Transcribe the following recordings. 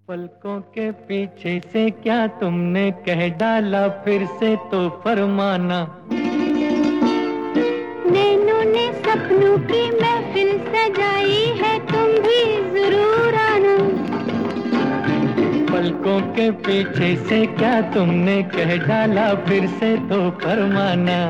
पलकों के पीछे से क्या तुमने कह डाला, फिर से तो फरमाना। नैनों ने सपनों की महफिल सजाई है, तुम भी जरूर आना। पलकों के पीछे से क्या तुमने कह डाला, फिर से तो फरमाना।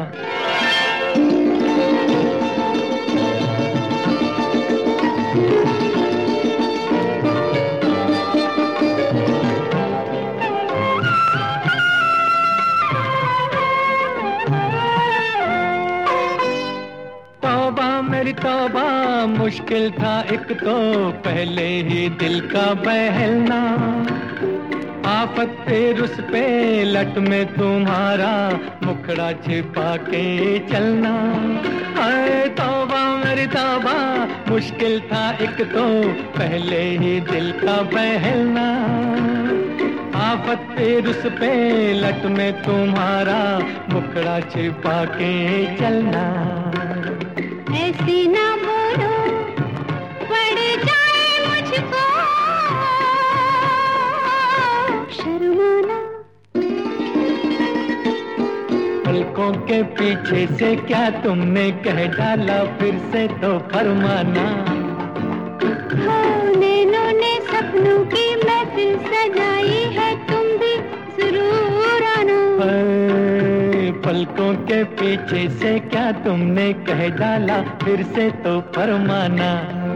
मेरी तौबा मुश्किल था एक तो पहले ही दिल का बहलना। आफत फिर उस पे लट में तुम्हारा मुखड़ा छिपा के चलना। अरे तौबा मेरी तौबा मुश्किल था एक तो पहले ही दिल का बहलना। आफत फिर उस पे लट में तुम्हारा मुखड़ा छिपा के चलना। ऐसी ना बोलो पड़ जाए मुझको शर्माना। पलकों के पीछे से क्या तुमने कह डाला, फिर से तो फरमाना। नैनों ने सपनों की महफिल सजाई है, तुम भी जरूर आना। पलकों के पीछे से क्या तुमने कह डाला, फिर से तो फरमाना।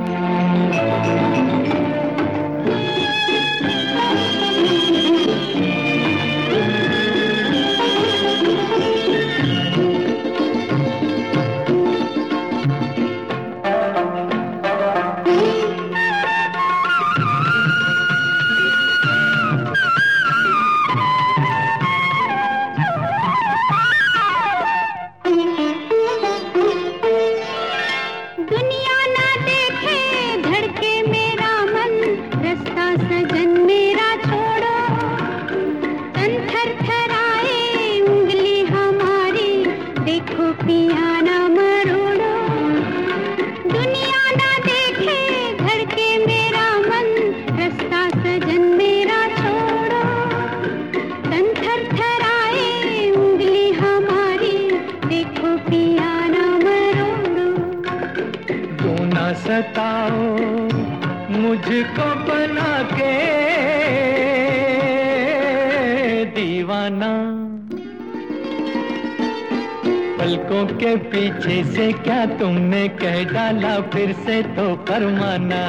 पियाना मरोड़ो, दुनिया ना देखे धड़के मेरा मन, रास्ता सजन मेरा छोड़ो। तन थरथराए उंगली हमारी, देखो पियाना मरोड़ो। क्यों ना सताओ मुझको बना के दीवाना। पलकों के पीछे से क्या तुमने कह डाला, फिर से तो फरमाना।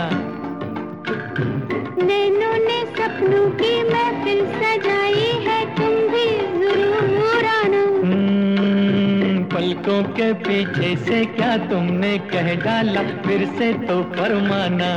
नैनों ने सपनों की महफिल सजाई है, तुम भी जरूर आना। पलकों के पीछे से क्या तुमने कह डाला, फिर से तो फरमाना।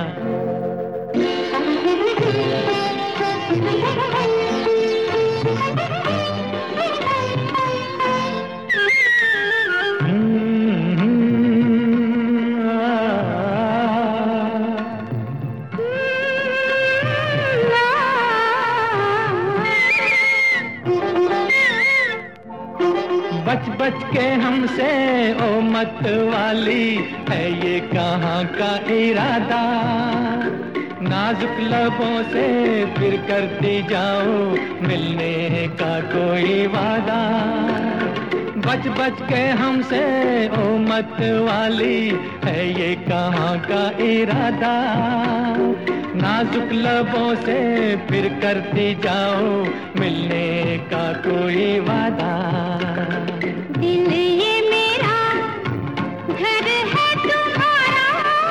बच बच के हमसे ओ मत वाली, है ये कहाँ का इरादा। नाजुक लबों से फिर करती जाओ मिलने का कोई वादा। बच बच के हमसे ओ मत वाली, है ये कहाँ का इरादा। नाजुक लबों से फिर करती जाओ मिलने का कोई वादा। दिल ये मेरा घर है तुम्हारा,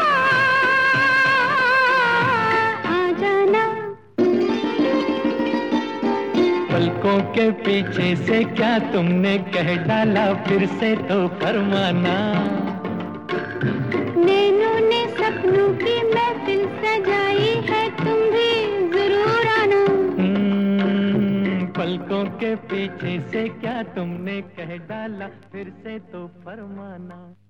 आ जाना। पलकों के पीछे से क्या तुमने कह डाला, फिर से तो फरमाना। नैनों ने सपनों की महफिल सजाई है, तुम भी जरूर आना। पलकों के पीछे से क्या तुमने कह डाला, फिर से तो फरमाना।